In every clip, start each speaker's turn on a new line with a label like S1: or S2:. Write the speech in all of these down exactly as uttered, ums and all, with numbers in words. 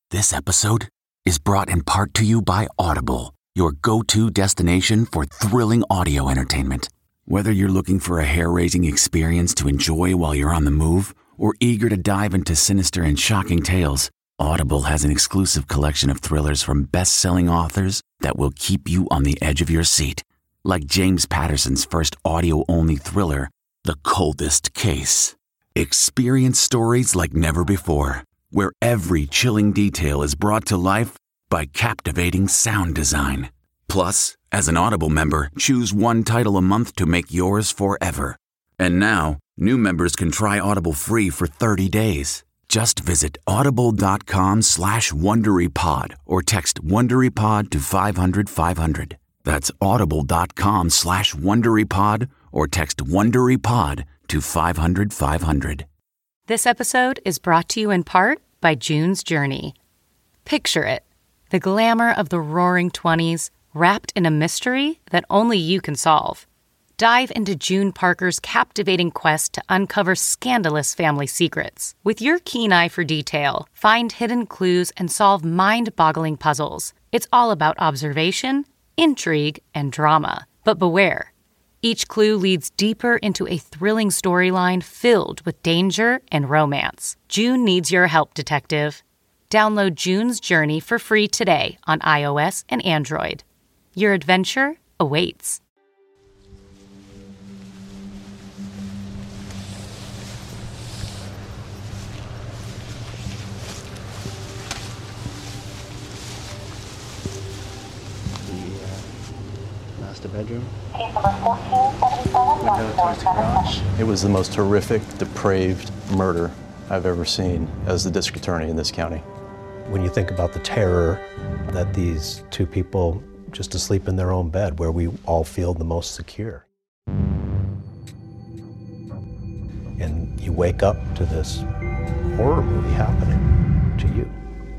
S1: This episode is brought in part to you by Audible, your go-to destination for thrilling audio entertainment. Whether you're looking for a hair-raising experience to enjoy while you're on the move or eager to dive into sinister and shocking tales, Audible has an exclusive collection of thrillers from best-selling authors that will keep you on the edge of your seat. Like James Patterson's first audio-only thriller, The Coldest Case. Experience stories like never before, where every chilling detail is brought to life by captivating sound design. Plus, as an Audible member, choose one title a month to make yours forever. And now, new members can try Audible free for thirty days. Just visit audible.com slash WonderyPod or text WonderyPod to five hundred five hundred. That's audible.com slash WonderyPod or text WonderyPod to five hundred five hundred.
S2: This episode is brought to you in part by June's Journey. Picture it, the glamour of the roaring twenties wrapped in a mystery that only you can solve. Dive into June Parker's captivating quest to uncover scandalous family secrets. With your keen eye for detail, find hidden clues and solve mind-boggling puzzles. It's all about observation, intrigue, and drama. But beware. Each clue leads deeper into a thrilling storyline filled with danger and romance. June needs your help, detective. Download June's Journey for free today on iOS and Android. Your adventure awaits.
S3: The bedroom.
S4: It was the most horrific, depraved murder I've ever seen as the district attorney in this county.
S3: When you think about the terror that these two people just asleep in their own bed, where we all feel the most secure. And you wake up to this horror movie happening to you.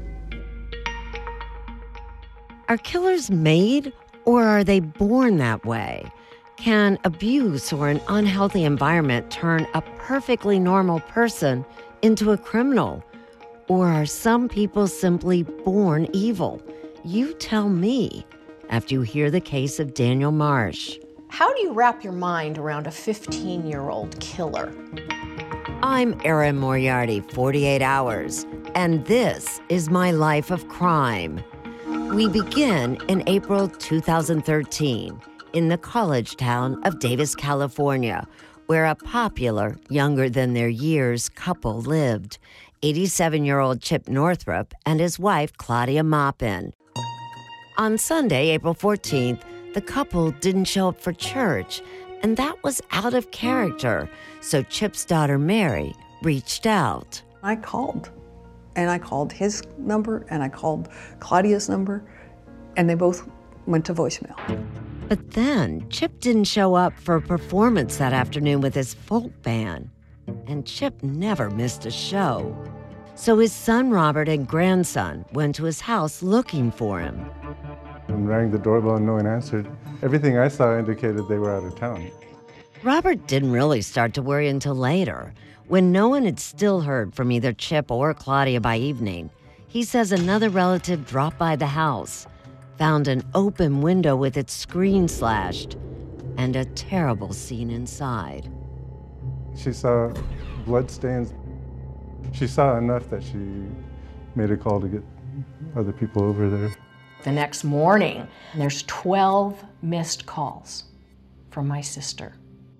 S5: Are killers made? Or are they born that way? Can abuse or an unhealthy environment turn a perfectly normal person into a criminal? Or are some people simply born evil? You tell me after you hear the case of Daniel Marsh.
S6: How do you wrap your mind around a fifteen-year-old killer?
S5: I'm Erin Moriarty, forty-eight hours, and this is My Life of Crime. We begin in April two thousand thirteen in the college town of Davis, California, where a popular, younger than their years couple lived, eighty-seven-year-old Chip Northrup and his wife, Claudia Maupin. On Sunday, April fourteenth, the couple didn't show up for church, and that was out of character, so Chip's daughter, Mary, reached out.
S7: I called. And I called his number, and I called Claudia's number, and they both went to voicemail.
S5: But then Chip didn't show up for a performance that afternoon with his folk band. And Chip never missed a show. So his son Robert and grandson went to his house looking for him.
S8: I rang the doorbell and no one answered. Everything I saw indicated they were out of town.
S5: Robert didn't really start to worry until later, when no one had still heard from either Chip or Claudia by evening. He says another relative dropped by the house, found an open window with its screen slashed, and a terrible scene inside.
S8: She saw bloodstains. She saw enough that she made a call to get other people over there.
S6: The next morning, there's twelve missed calls from my sister.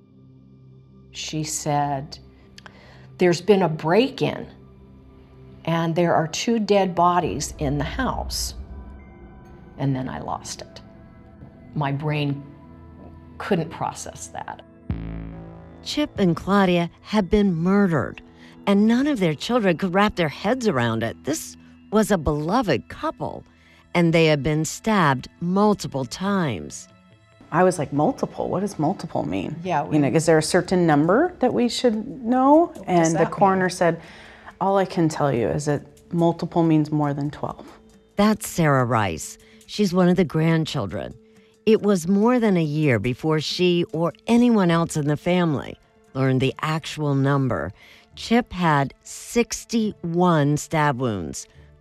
S6: She said, there's been a break-in, and there are two dead bodies in the house. And then I lost it. My brain couldn't process that.
S5: Chip and Claudia had been murdered, and none of their children could wrap their heads around it. This was a beloved couple, and they had been stabbed multiple times.
S9: I was like, multiple? What does multiple mean?
S6: Yeah. We,
S9: you know, is there a certain number that we should know? And the coroner mean? said, all I can tell you is that multiple means more than twelve.
S5: That's Sarah Rice. She's one of the grandchildren. It was more than a year before she or anyone else in the family learned the actual number. Chip had sixty-one stab wounds.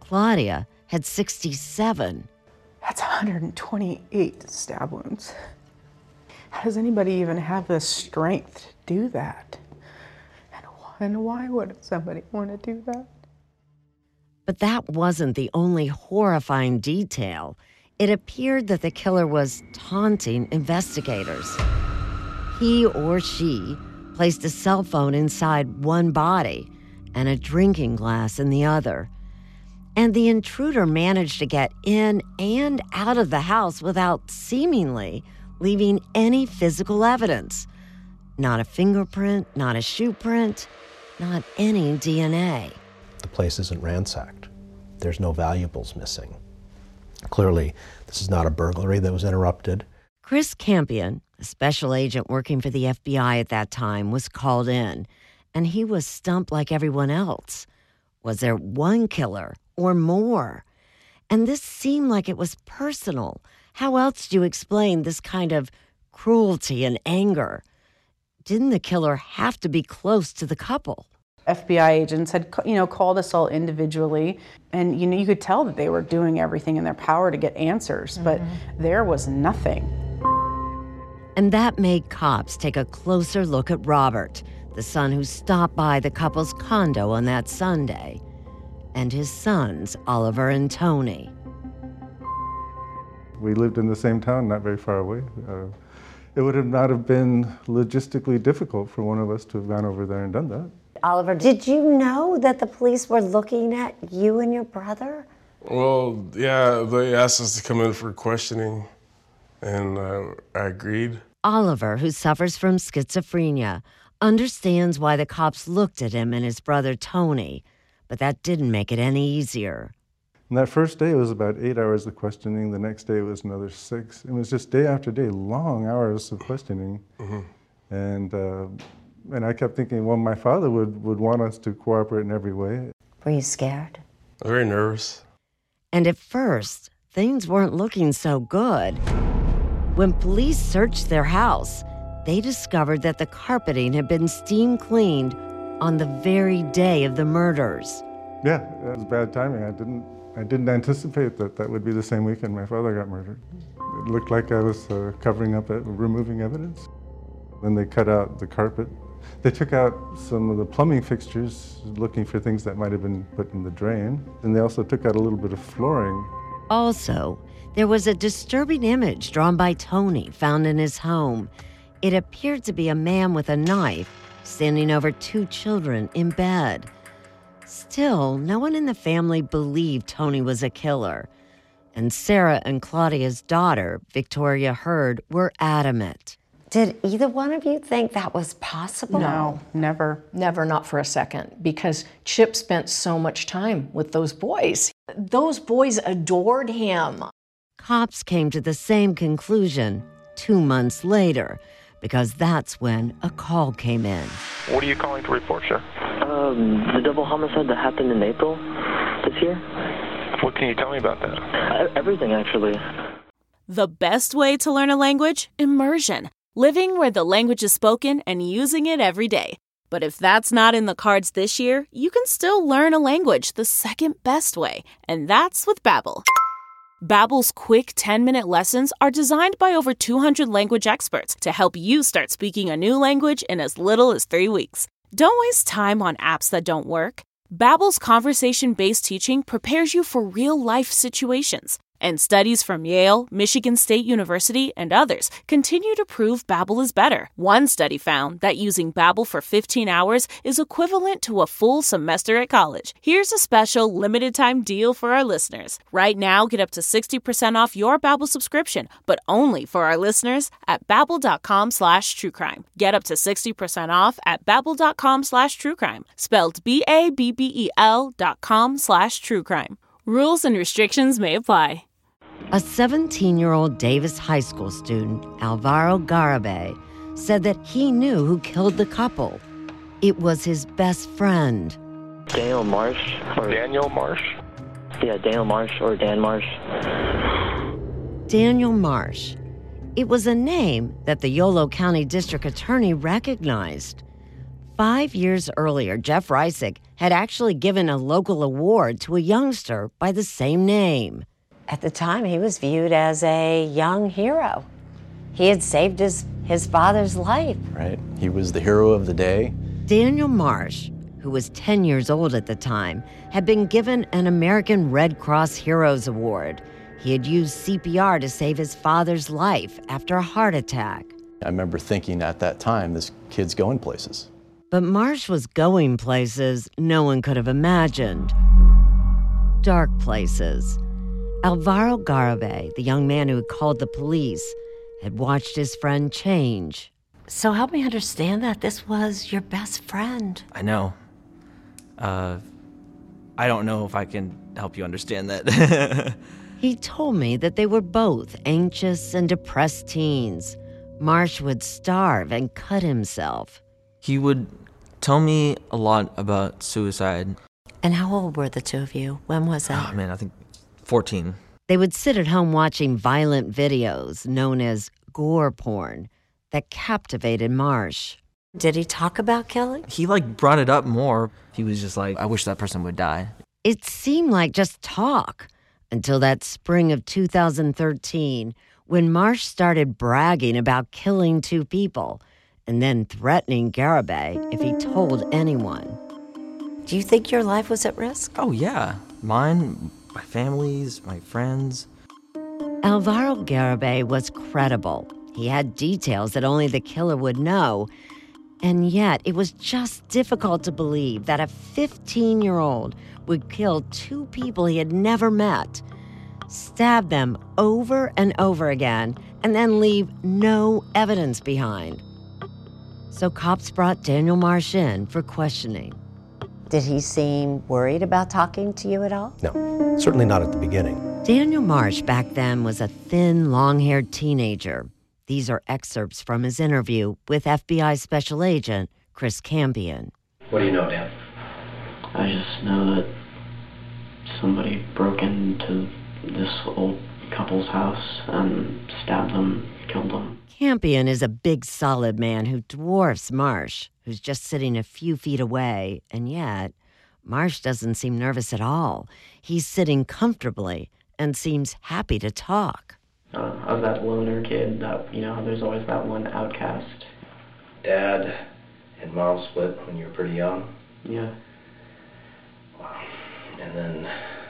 S5: Claudia had sixty-seven.
S9: That's one hundred twenty-eight stab wounds. How does anybody even have the strength to do that? And why, and why would somebody want to do that?
S5: But that wasn't the only horrifying detail. It appeared that the killer was taunting investigators. He or she placed a cell phone inside one body and a drinking glass in the other. And the intruder managed to get in and out of the house without seemingly leaving any physical evidence. Not a fingerprint, not a shoe print, not any D N A.
S3: The place isn't ransacked. There's no valuables missing. Clearly, this is not a burglary that was interrupted.
S5: Chris Campion, a special agent working for the F B I at that time, was called in, and he was stumped like everyone else. Was there one killer or more? And this seemed like it was personal. How else do you explain this kind of cruelty and anger? Didn't the killer have to be close to the couple?
S9: F B I agents had, you know, called us all individually, and you know, you could tell that they were doing everything in their power to get answers, mm-hmm. but there was nothing.
S5: And that made cops take a closer look at Robert, the son who stopped by the couple's condo on that Sunday, and his sons, Oliver and Tony.
S8: We lived in the same town, not very far away. Uh, it would have not have been logistically difficult for one of us to have gone over there and done that.
S10: Oliver, did you know that the police were looking at you and your brother?
S11: Well, yeah, they asked us to come in for questioning, and uh, I agreed.
S5: Oliver, who suffers from schizophrenia, understands why the cops looked at him and his brother Tony, but that didn't make it any easier.
S8: And that first day, it was about eight hours of questioning. The next day, it was another six. It was just day after day, long hours of questioning. Mm-hmm. And uh, and I kept thinking, well, my father would, would want us to cooperate in every way.
S10: Were you scared?
S11: Very nervous.
S5: And at first, things weren't looking so good. When police searched their house, they discovered that the carpeting had been steam cleaned on the very day of the murders.
S8: Yeah, it was bad timing. I didn't I didn't anticipate that that would be the same weekend my father got murdered. It looked like I was uh, covering up, it, removing evidence. Then they cut out the carpet. They took out some of the plumbing fixtures, looking for things that might have been put in the drain. And they also took out a little bit of flooring.
S5: Also, there was a disturbing image drawn by Tony found in his home. It appeared to be a man with a knife standing over two children in bed. Still, no one in the family believed Tony was a killer. And Sarah and Claudia's daughter, Victoria Hurd, were adamant.
S10: Did either one of you think that was possible?
S9: No, never.
S6: Never, not for a second, because Chip spent so much time with those boys. Those boys adored him.
S5: Cops came to the same conclusion two months later, because that's when a call came in.
S12: What are you calling to report, sir?
S13: Um, the double homicide that happened in April this year.
S12: What can you tell me about that?
S13: Uh, everything, actually.
S14: The best way to learn a language? Immersion. Living where the language is spoken and using it every day. But if that's not in the cards this year, you can still learn a language the second best way, and that's with Babbel. Babbel's quick ten-minute lessons are designed by over two hundred language experts to help you start speaking a new language in as little as three weeks. Don't waste time on apps that don't work. Babbel's conversation-based teaching prepares you for real-life situations. And studies from Yale, Michigan State University, and others continue to prove Babbel is better. One study found that using Babbel for fifteen hours is equivalent to a full semester at college. Here's a special limited-time deal for our listeners. Right now, get up to sixty percent off your Babbel subscription, but only for our listeners at babbel.com slash truecrime. Get up to sixty percent off at babbel.com slash truecrime. Spelled B A B B E L dot com slash truecrime. Rules and restrictions may apply.
S5: A seventeen-year-old Davis High School student, Alvaro Garibay, said that he knew who killed the couple. It was his best friend.
S13: Daniel Marsh.
S12: Or Daniel Marsh?
S13: Yeah, Daniel Marsh or Dan Marsh.
S5: Daniel Marsh. It was a name that the Yolo County District Attorney recognized. five years earlier, Jeff Reisick had actually given a local award to a youngster by the same name.
S10: At the time, he was viewed as a young hero. He had saved his, his father's life.
S4: Right? He was the hero of the day.
S5: Daniel Marsh, who was ten years old at the time, had been given an American Red Cross Heroes Award. He had used C P R to save his father's life after a heart attack.
S4: I remember thinking at that time, this kid's going places.
S5: But Marsh was going places no one could have imagined. Dark places. Alvaro Garibay, the young man who had called the police, had watched his friend change.
S10: So help me understand that. This was your best friend.
S15: I know. Uh, I don't know if I can help you understand that.
S5: He told me that they were both anxious and depressed teens. Marsh would starve and cut himself.
S15: He would tell me a lot about suicide.
S10: And how old were the two of you? When was that?
S15: Oh, man, I think fourteen.
S5: They would sit at home watching violent videos known as gore porn that captivated Marsh.
S10: Did he talk about killing?
S15: He, like, brought it up more. He was just like, I wish that person would die.
S5: It seemed like just talk until that spring of two thousand thirteen when Marsh started bragging about killing two people and then threatening Garibay if he told anyone.
S10: Do you think your life was at risk?
S15: Oh, yeah. Mine, my family's, my friends.
S5: Alvaro Garibay was credible. He had details that only the killer would know. And yet, it was just difficult to believe that a fifteen-year-old would kill two people he had never met, stab them over and over again, and then leave no evidence behind. So cops brought Daniel Marsh in for questioning.
S10: Did he seem worried about talking to you at all?
S3: No, certainly not at the beginning.
S5: Daniel Marsh back then was a thin, long-haired teenager. These are excerpts from his interview with F B I Special Agent Chris Campion.
S16: What do you know, Dan?
S13: I just know that somebody broke into this old couple's house and stabbed them, killed them.
S5: Campion is a big, solid man who dwarfs Marsh, who's just sitting a few feet away, and yet Marsh doesn't seem nervous at all. He's sitting comfortably and seems happy to talk.
S13: Uh, I was that loner kid that, you know, there's always that one outcast.
S16: Dad and Mom split when you were pretty young?
S13: Yeah.
S16: Wow. And then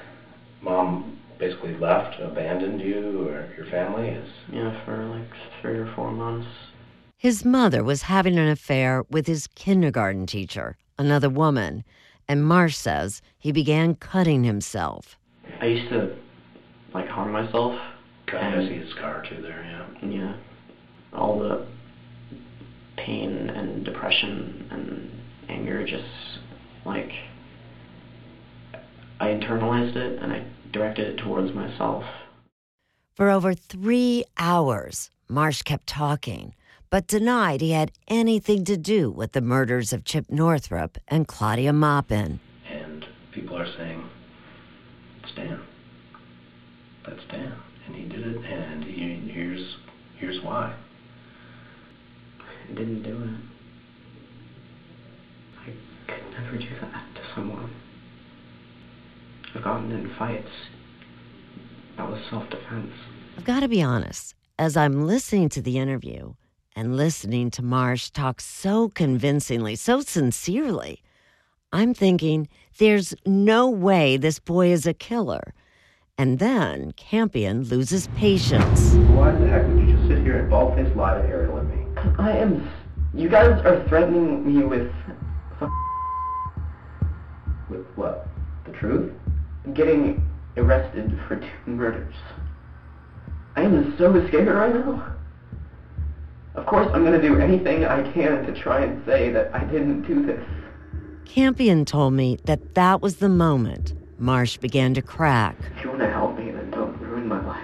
S16: Mom basically left, abandoned you or your family? Is...
S13: Yeah, for like three or four months.
S5: His mother was having an affair with his kindergarten teacher, another woman, and Marsh says he began cutting himself.
S13: I used to, like, harm myself.
S16: I see a scar too there, yeah.
S13: Yeah. All the pain and depression and anger just, like, I internalized it and I directed it towards myself.
S5: For over three hours, Marsh kept talking, but denied he had anything to do with the murders of Chip Northrup and Claudia Maupin.
S16: And people are saying, it's Dan. That's Dan. And he did it, and he, here's, here's why.
S13: I didn't do it. I could never do that to someone. I've gotten in fights. That was self-defense.
S5: I've got to be honest, as I'm listening to the interview and listening to Marsh talk so convincingly, so sincerely, I'm thinking there's no way this boy is a killer. And then Campion loses patience.
S16: Why the heck would you just sit here and bald-faced lie to Ariel and me?
S13: I am... You guys are threatening me with...
S16: With what? The truth?
S13: Getting arrested for two murders. I am so scared right now. Of course, I'm going to do anything I can to try and say that I didn't do this.
S5: Campion told me that that was the moment Marsh began to crack.
S13: If you want to help me, then don't ruin my life.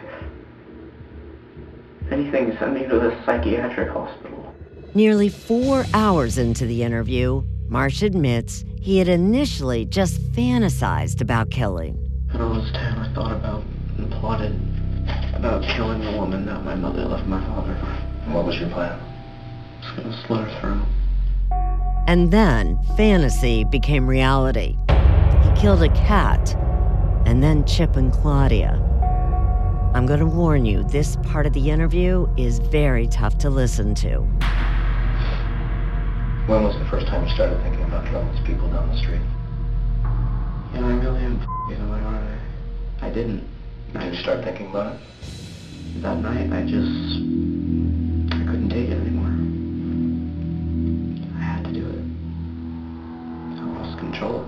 S13: If anything, send me to the psychiatric hospital.
S5: Nearly four hours into the interview, Marsh admits he had initially just fantasized about killing.
S13: When I was ten, I thought about and plotted about killing the woman that my mother left my father.
S16: And what was your plan?
S13: I was going to slit her throat.
S5: And then fantasy became reality. He killed a cat, and then Chip and Claudia. I'm going to warn you, this part of the interview is very tough to listen to.
S16: When was the first time you started thinking about killing these people down the street?
S13: You know, I really am you know, I, I didn't.
S16: Did you start thinking about it?
S13: That night, I just, I couldn't take it anymore. I had to do it. I lost control.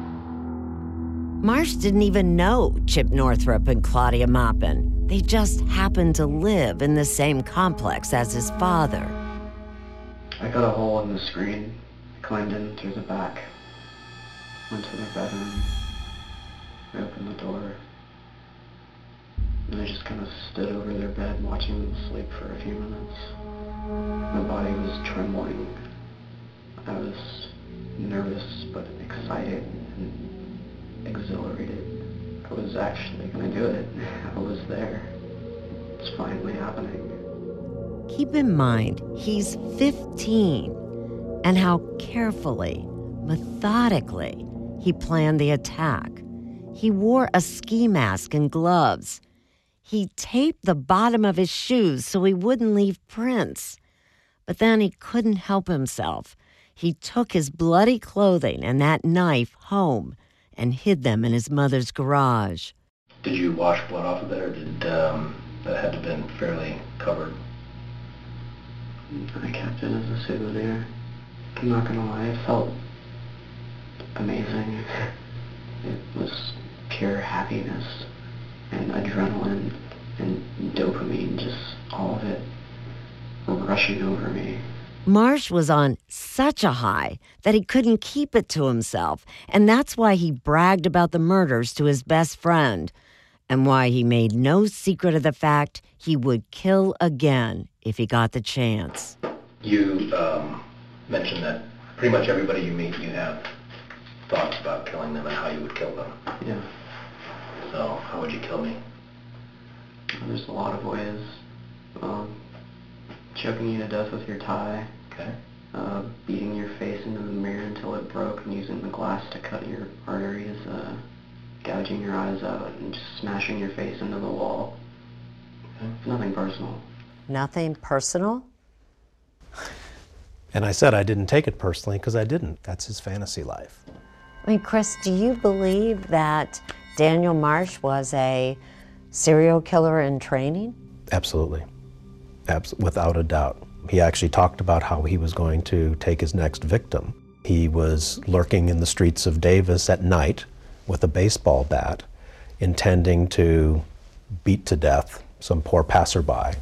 S5: Marsh didn't even know Chip Northrup and Claudia Maupin. They just happened to live in the same complex as his father.
S13: I got a hole in the screen, climbed in through the back, went to their bedroom, I opened the door, and I just kind of stood over their bed watching them sleep for a few minutes. My body was trembling. I was nervous but excited and exhilarated. I was actually going to do it. I was there. It's finally happening.
S5: Keep in mind, he's fifteen, and how carefully, methodically, he planned the attack. He wore a ski mask and gloves. He taped the bottom of his shoes so he wouldn't leave prints. But then he couldn't help himself. He took his bloody clothing and that knife home and hid them in his mother's garage.
S16: Did you wash blood off of it, or did um, that had to have been fairly covered?
S13: I kept it as a souvenir. I'm not gonna lie, it felt amazing. It was pure happiness and adrenaline and dopamine, just all of it rushing over me.
S5: Marsh was on such a high that he couldn't keep it to himself, and that's why he bragged about the murders to his best friend, and why he made no secret of the fact he would kill again if he got the chance.
S16: You um, mentioned that pretty much everybody you meet, you have thoughts about killing them and how you would kill them.
S13: Yeah.
S16: So, how would you kill me?
S13: There's a lot of ways. Um, choking you to death with your tie.
S16: Okay.
S13: Uh, beating your face into the mirror until it broke and using the glass to cut your arteries. Uh, gouging your eyes out and just smashing your face into the wall. Okay. Nothing personal.
S5: Nothing personal?
S3: And I said I didn't take it personally because I didn't. That's his fantasy life.
S10: I mean, Chris, do you believe that Daniel Marsh was a serial killer in training?
S3: Absolutely. Abs- without a doubt. He actually talked about how he was going to take his next victim. He was lurking in the streets of Davis at night with a baseball bat, intending to beat to death some poor passerby.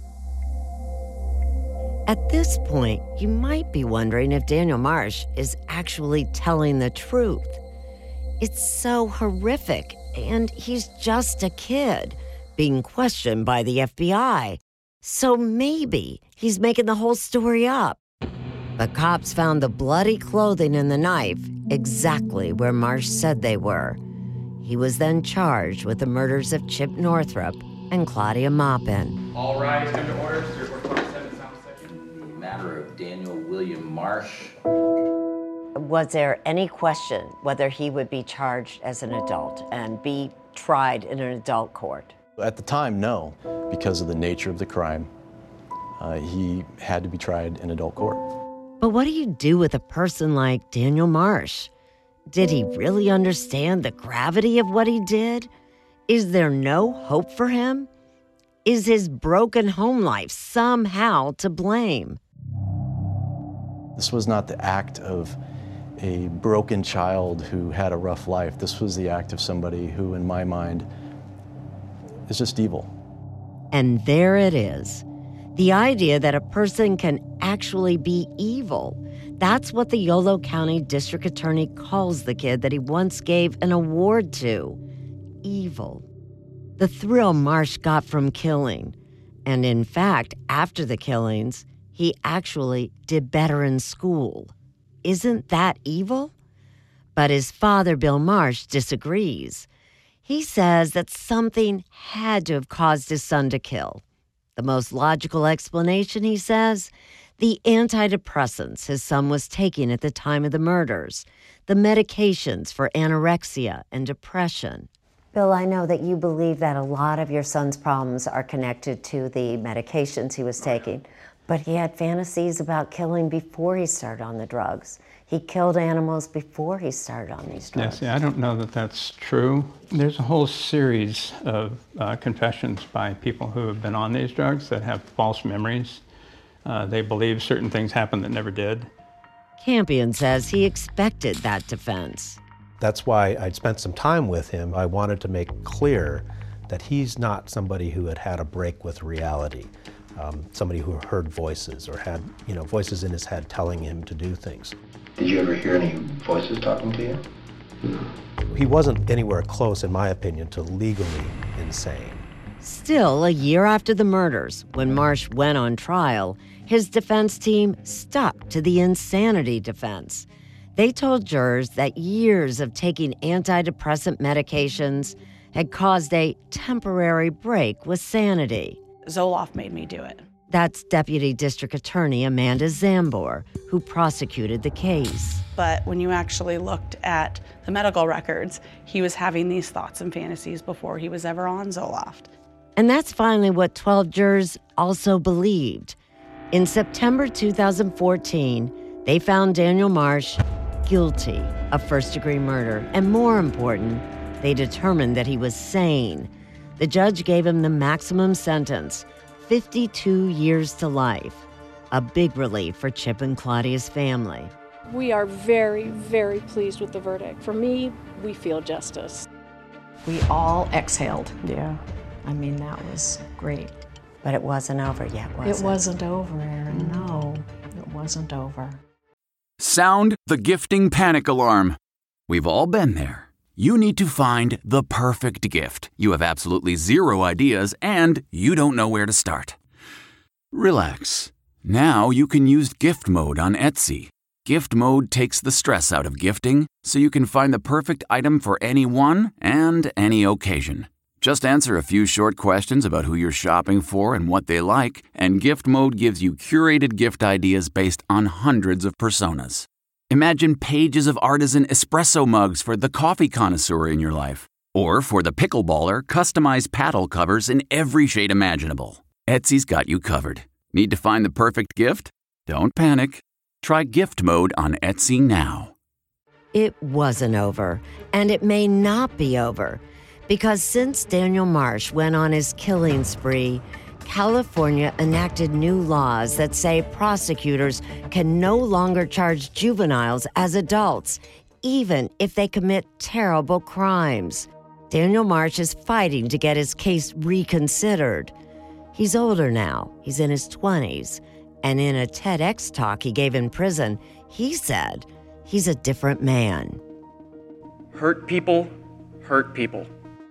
S5: At this point, you might be wondering if Daniel Marsh is actually telling the truth. It's so horrific, and he's just a kid being questioned by the F B I. So maybe he's making the whole story up. But cops found the bloody clothing and the knife exactly where Marsh said they were. He was then charged with the murders of Chip Northrup and Claudia Maupin.
S17: All rise, come to order. Report twenty-seven, sound second.
S18: The matter of Daniel William Marsh.
S10: Was there any question whether he would be charged as an adult and be tried in an adult court?
S4: At the time, no, because of the nature of the crime. Uh, he had to be tried in adult court.
S5: But what do you do with a person like Daniel Marsh? Did he really understand the gravity of what he did? Is there no hope for him? Is his broken home life somehow to blame?
S4: This was not the act of a broken child who had a rough life. This was the act of somebody who, in my mind, is just evil.
S5: And there it is. The idea that a person can actually be evil. That's what the Yolo County District Attorney calls the kid that he once gave an award to. Evil. The thrill Marsh got from killing. And in fact, after the killings, he actually did better in school. Isn't that evil? But his father, Bill Marsh, disagrees. He says that something had to have caused his son to kill. The most logical explanation, he says, The antidepressants his son was taking at the time of the murders, the medications for anorexia and depression.
S10: Bill, I know that you believe that a lot of your son's problems are connected to the medications he was taking, but he had fantasies about killing before he started on the drugs. He killed animals before he started on these drugs.
S19: Yes, yeah, I don't know that that's true. There's a whole series of uh, confessions by people who have been on these drugs that have false memories. Uh, they believe certain things happened that never did.
S5: Campion says he expected that defense.
S3: That's why I'd spent some time with him. I wanted to make clear that he's not somebody who had had a break with reality, um, somebody who heard voices or had, you know, voices in his head telling him to do things.
S16: Did you ever hear any voices talking to you?
S3: He wasn't anywhere close, in my opinion, to legally insane.
S5: Still, a year after the murders, when Marsh went on trial, his defense team stuck to the insanity defense. They told jurors that years of taking antidepressant medications had caused a temporary break with sanity.
S20: Zoloft made me do it.
S5: That's Deputy District Attorney Amanda Zambor, who prosecuted the case.
S20: But when you actually looked at the medical records, he was having these thoughts and fantasies before he was ever on Zoloft.
S5: And that's finally what twelve jurors also believed. In September two thousand fourteen, they found Daniel Marsh guilty of first-degree murder. And more important, they determined that he was sane. The judge gave him the maximum sentence, fifty-two years to life. A big relief for Chip and Claudia's family.
S21: We are very, very pleased with the verdict. For me, we feel justice.
S6: We all exhaled.
S20: Yeah.
S6: I mean, that was great.
S10: But it wasn't over yet, was it?
S6: It wasn't over, Erin. No, it wasn't over.
S1: Sound the gifting panic alarm. We've all been there. You need to find the perfect gift. You have absolutely zero ideas and you don't know where to start. Relax. Now you can use gift mode on Etsy. Gift mode takes the stress out of gifting so you can find the perfect item for anyone and any occasion. Just answer a few short questions about who you're shopping for and what they like, and Gift Mode gives you curated gift ideas based on hundreds of personas. Imagine pages of artisan espresso mugs for the coffee connoisseur in your life, or for the pickleballer, customized paddle covers in every shade imaginable. Etsy's got you covered. Need to find the perfect gift? Don't panic. Try Gift Mode on Etsy now.
S5: It wasn't over, and it may not be over. Because since Daniel Marsh went on his killing spree, California enacted new laws that say prosecutors can no longer charge juveniles as adults, even if they commit terrible crimes. Daniel Marsh is fighting to get his case reconsidered. He's older now. He's in his twenties. And in a TEDx talk he gave in prison, he said he's a different man.
S22: Hurt people, hurt people.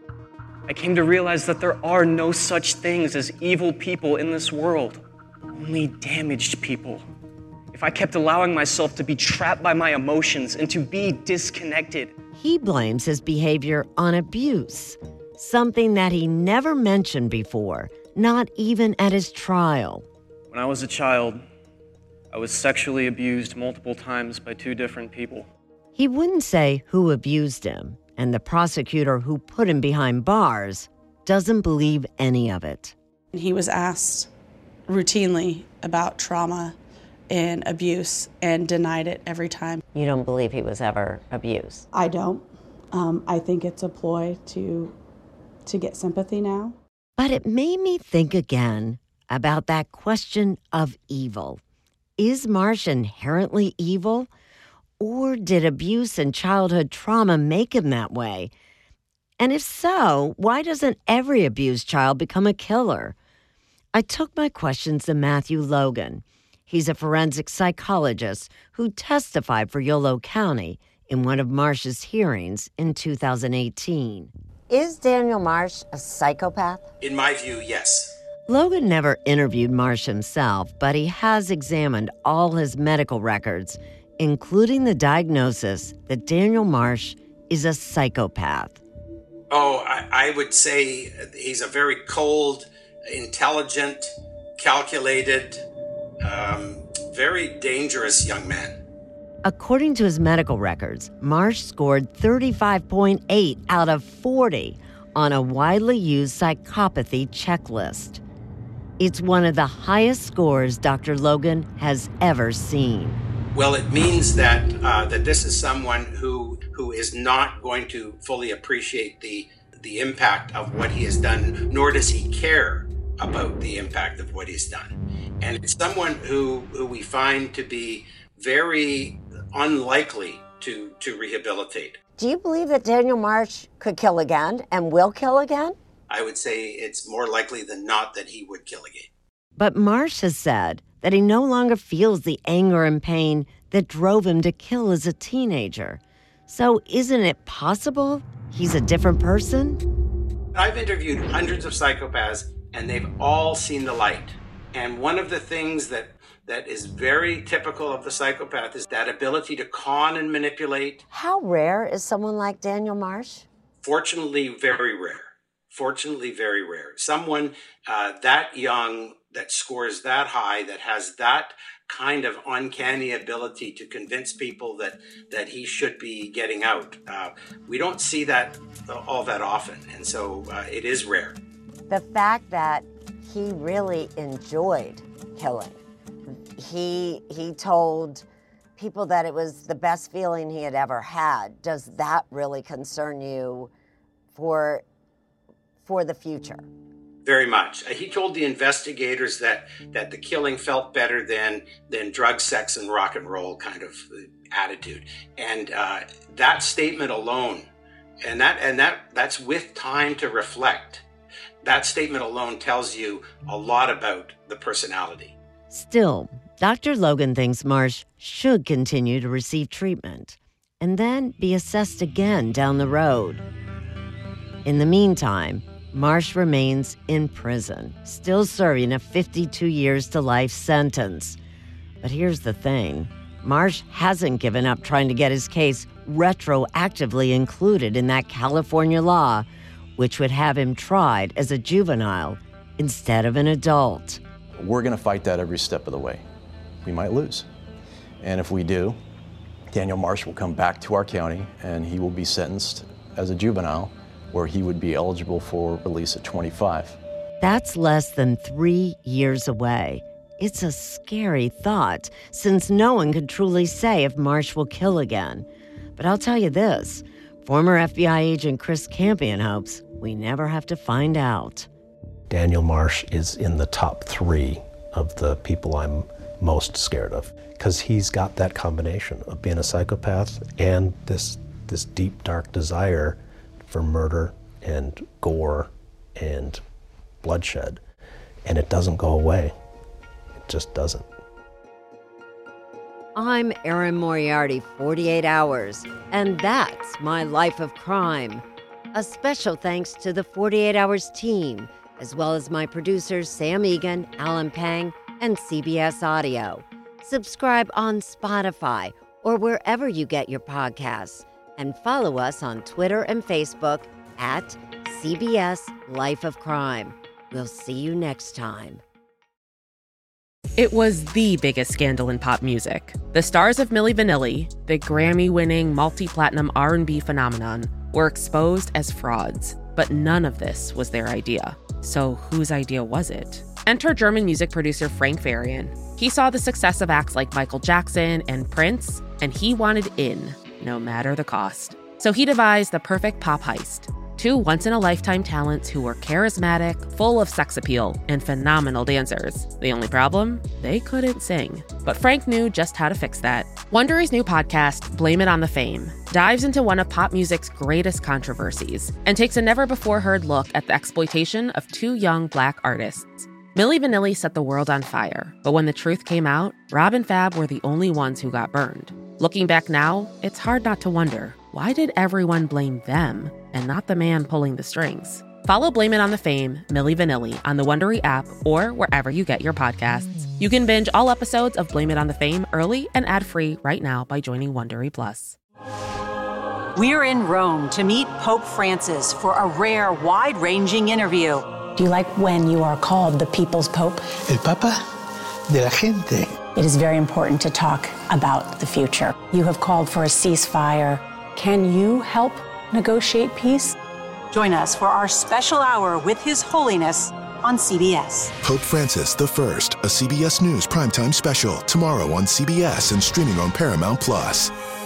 S22: I came to realize that there are no such things as evil people in this world, only damaged people. If I kept allowing myself to be trapped by my emotions and to be disconnected.
S5: He blames his behavior on abuse, something that he never mentioned before, not even at his trial.
S22: When I was a child, I was sexually abused multiple times by two different people.
S5: He wouldn't say who abused him. And the prosecutor who put him behind bars doesn't believe any of it.
S20: He was asked routinely about trauma and abuse and denied it every time.
S10: You don't believe he was ever abused?
S20: I don't. Um, I think it's a ploy to, to get sympathy now.
S5: But it made me think again about that question of evil. Is Marsh inherently evil? Or did abuse and childhood trauma make him that way? And if so, why doesn't every abused child become a killer? I took my questions to Matthew Logan. He's a forensic psychologist who testified for Yolo County in one of Marsh's hearings in two thousand eighteen.
S10: Is Daniel Marsh a psychopath?
S23: In my view, yes.
S5: Logan never interviewed Marsh himself, but he has examined all his medical records, including the diagnosis that Daniel Marsh is a psychopath.
S23: Oh, I, I would say he's a very cold, intelligent, calculated, um, very dangerous young man.
S5: According to his medical records, Marsh scored thirty-five point eight out of forty on a widely used psychopathy checklist. It's one of the highest scores Doctor Logan has ever seen.
S23: Well, it means that uh, that this is someone who who is not going to fully appreciate the the impact of what he has done, nor does he care about the impact of what he's done. And it's someone who who we find to be very unlikely to to rehabilitate.
S10: Do you believe that Daniel Marsh could kill again and will kill again?
S23: I would say it's more likely than not that he would kill again.
S5: But Marsh has said that he no longer feels the anger and pain that drove him to kill as a teenager. So isn't it possible he's a different person?
S23: I've interviewed hundreds of psychopaths, and they've all seen the light. And one of the things that that is very typical of the psychopath is that ability to con and manipulate.
S10: How rare is someone like Daniel Marsh?
S23: Fortunately, very rare. Fortunately, very rare. Someone uh, that young, that scores that high, that has that kind of uncanny ability to convince people that, that he should be getting out. Uh, we don't see that all that often, and so uh, it is rare.
S10: The fact that he really enjoyed killing. He he told people that it was the best feeling he had ever had. Does that really concern you for for the future?
S23: Very much. He told the investigators that that the killing felt better than than drug, sex, and rock and roll kind of attitude. And uh, that statement alone, and that and that that's with time to reflect. That statement alone tells you a lot about the personality.
S5: Still, Doctor Logan thinks Marsh should continue to receive treatment and then be assessed again down the road. In the meantime, Marsh remains in prison, still serving a fifty-two years to life sentence. But here's the thing. Marsh hasn't given up trying to get his case retroactively included in that California law, which would have him tried as a juvenile instead of an adult.
S4: We're going to fight that every step of the way. We might lose. And if we do, Daniel Marsh will come back to our county and he will be sentenced as a juvenile, where he would be eligible for release at twenty-five.
S5: That's less than three years away. It's a scary thought, since no one can truly say if Marsh will kill again. But I'll tell you this, former F B I agent Chris Campion hopes we never have to find out.
S3: Daniel Marsh is in the top three of the people I'm most scared of, because he's got that combination of being a psychopath and this this deep, dark desire for murder and gore and bloodshed, and it doesn't go away. It just doesn't.
S5: I'm Erin Moriarty, forty-eight hours, and that's my life of crime. A special thanks to the forty-eight hours team, as well as my producers Sam Egan, Alan Pang, and C B S Audio. Subscribe on Spotify or wherever you get your podcasts, and follow us on Twitter and Facebook at C B S Life of Crime. We'll see you next time.
S2: It was the biggest scandal in pop music. The stars of Milli Vanilli, the Grammy-winning multi-platinum R and B phenomenon, were exposed as frauds. But none of this was their idea. So whose idea was it? Enter German music producer Frank Farian. He saw the success of acts like Michael Jackson and Prince, and he wanted in, no matter the cost. So he devised the perfect pop heist. Two once-in-a-lifetime talents who were charismatic, full of sex appeal, and phenomenal dancers. The only problem? They couldn't sing. But Frank knew just how to fix that. Wondery's new podcast, Blame It on the Fame, dives into one of pop music's greatest controversies and takes a never-before-heard look at the exploitation of two young Black artists. Milli Vanilli set the world on fire, but when the truth came out, Rob and Fab were the only ones who got burned. Looking back now, it's hard not to wonder, why did everyone blame them and not the man pulling the strings? Follow Blame It on the Fame, Milli Vanilli, on the Wondery app or wherever you get your podcasts. You can binge all episodes of Blame It on the Fame early and ad-free right now by joining Wondery Plus.
S7: We're in Rome to meet Pope Francis for a rare, wide-ranging interview.
S11: Do you like when you are called the People's Pope?
S24: El Papa de la Gente.
S8: It is very important to talk about the future. You have called for a ceasefire. Can you help negotiate peace?
S7: Join us for our special hour with His Holiness on C B S.
S9: Pope Francis the First, a C B S News primetime special, tomorrow on C B S and streaming on Paramount Plus.